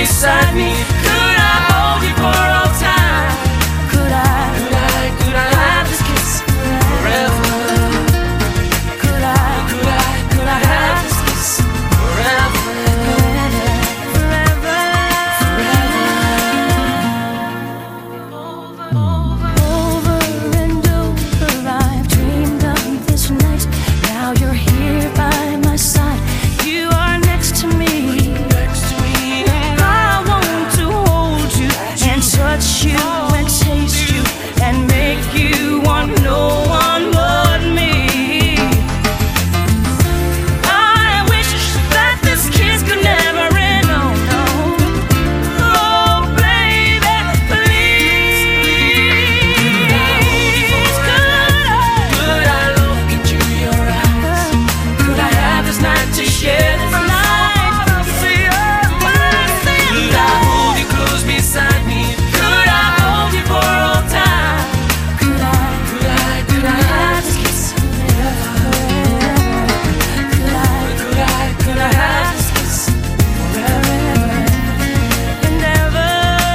beside me? Could I hold you for all time? Could I have this kiss forever? Could I have this kiss forever? Forever, forever. Over and over I've dreamed of this night. Now you're here by my side. You are next to me. I want to hold you and touch you and taste you and make you want no one but me. I wish that this kiss could never end. Oh no. Oh baby, please. Could I look into your eyes? Could I have this night to share this night? Could I hold you close beside me? Could I hold you for all time? Could I have this kiss forever? Could I have this kiss forever and ever?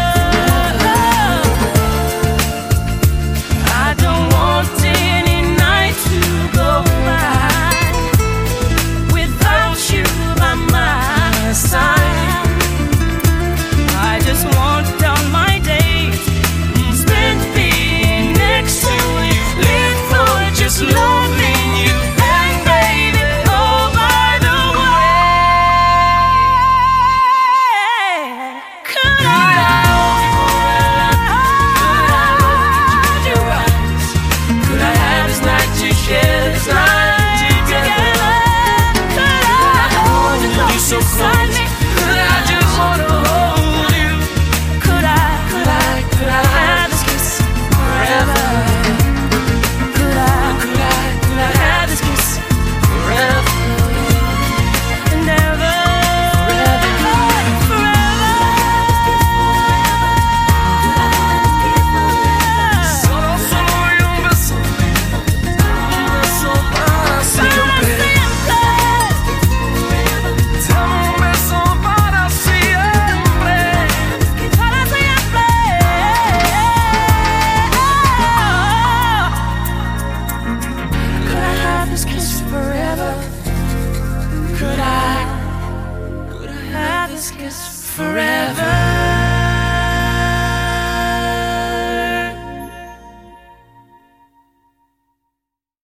I don't want any night to go by without you by my side. I just want all my days spent being next to you, live for just loving you. And baby, oh by the way, could I hold your eyes? Could I have this night to share this night together? Could I hold you so close? Could I just wanna hold you? Could I have this kiss forever? Could I have this kiss forever and ever? Solo y un beso para siempre. Dame un beso para siempre. Para siempre. Could I have this kiss forever? Could I have this kiss forever?